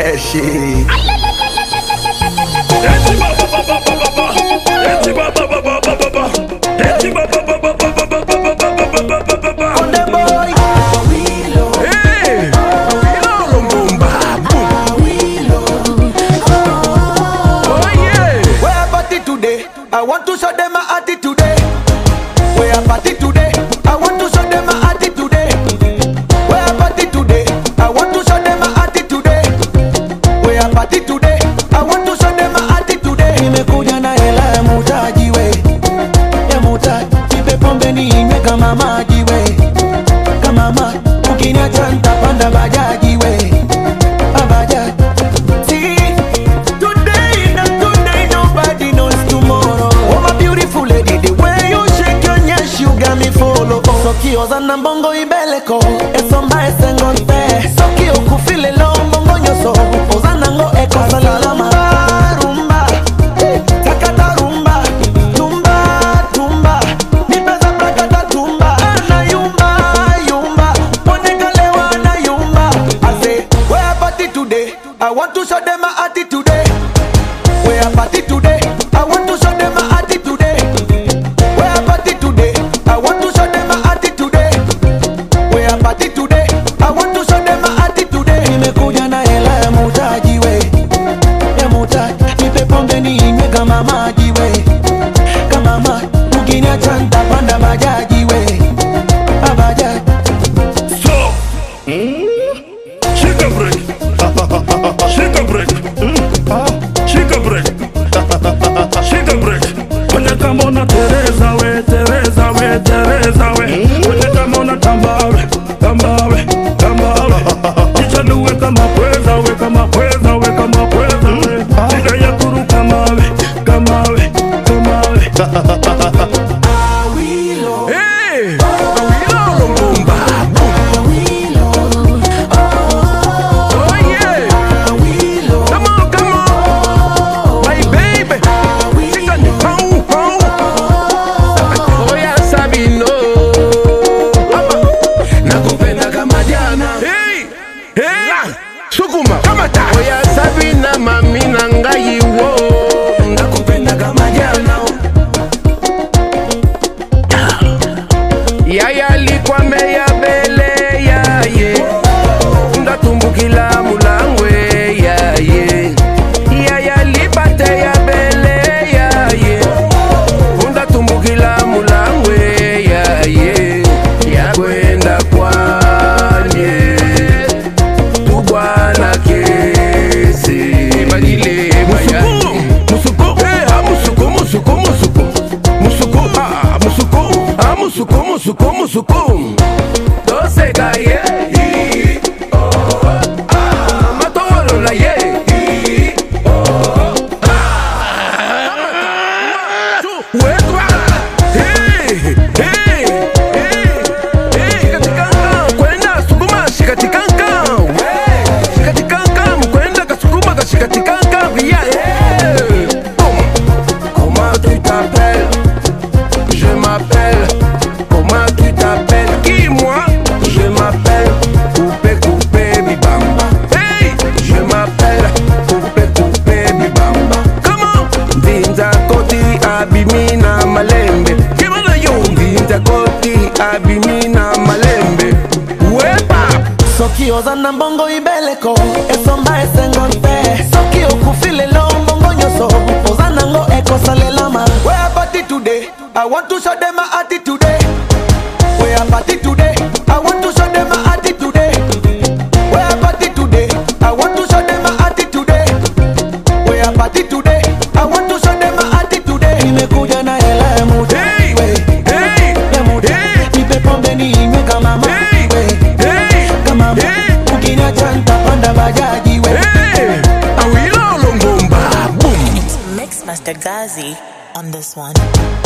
that shit. I want to show them my attitude today. We are party today. I want to show them my attitude today. We are party today. I want to show them my attitude today. We are party today. I want to show them my attitude today. Nimekuja na hela ya mutaji we, ya mutaji. Nipe pombe ninywe kama maji we, kama maji. Ukiniacha nitapanda bajaji we, bajaji. Sokioza na mbongo ibeleko esomba esengonte Sokio kufile lo mbongo nyoso Ozana ngo eko salalama Rumba, takata rumba Tumba, tumba Nipeza prakata tumba Na yumba, yumba Ponekalewa na yumba I say, we are party today I want to show them my attitude today. We are party today I want to show them my attitude today. We are party today I want to show them my party today. I want to show them my attitude today. Nimekuja na hela ya mutaji we, ya mutaji. Nipe pombe ninywe kama maji we, kama maji. Ukiniacha nitapanda bajaji we, bajaji. So, shake a break, shake a break, shake a break, shake a break. Kwenye kama una Teresa we, Teresa we, Teresa we. Kwenye kama una Tambawe. Tambawe, tambawe. Ichaluwe kama pweza, we kama pweza, we kama pweza, we. Tika ya kuru kamawe, kamawe, kamawe. Awilo. Hey! Awilo Lumumba. Awilo. Oh yeah. Awilo. Come on, come on. My baby. Tika ni pau, pau. Oh yeah, Sabino. Hey, hey, sukuma kama ta. Oya Sabina mami nangai wo. Nakupenda kama jana. Yaya likwa meya bele ya ye. Ndatumbukila mulangwe ya ye. Yaya lipate ya bele ya ye. Ndatumbukila mulangwe ya ye. Ya kwenda kwa musuku, musuku. Dose gaye. Matolo la ye. Wetwa. Hey, hey, hey, hey. Shikatikanga, kwenda sukuma shikatikanga. Shikatikanga, kwenda kasukuma kashikatikanga. Yeah. Comment tu t'appelles? Je m'appelle. Comment tu t'appelles? Qui moi? Je m'appelle Coupé Coupé Bibamba. Hey! Je m'appelle Coupé Coupé Bibamba. Comment? Dinza Koti Abimina Malembe. Kimana yo? Dinza Koti Abimina Malembe. Wepa! Sokioza na mbongo ibeleko esomba esengonte Sokio kufile lo mbongo nyoso Ozana ngo eko salelama. We are party today I want to show them my attitude today. We are party today I want to show them my attitude today. We are party today I want to show them my attitude today. We are party today I want to show them my attitude today. Nimekuja na hela ya mutaji we, ya mutaji. Nipe pombe ninywe kama maji we, kama maji. Ukiniacha nitapanda bajaji we. Awilo Lumumba. Boom. Mix Master Gazi on this one.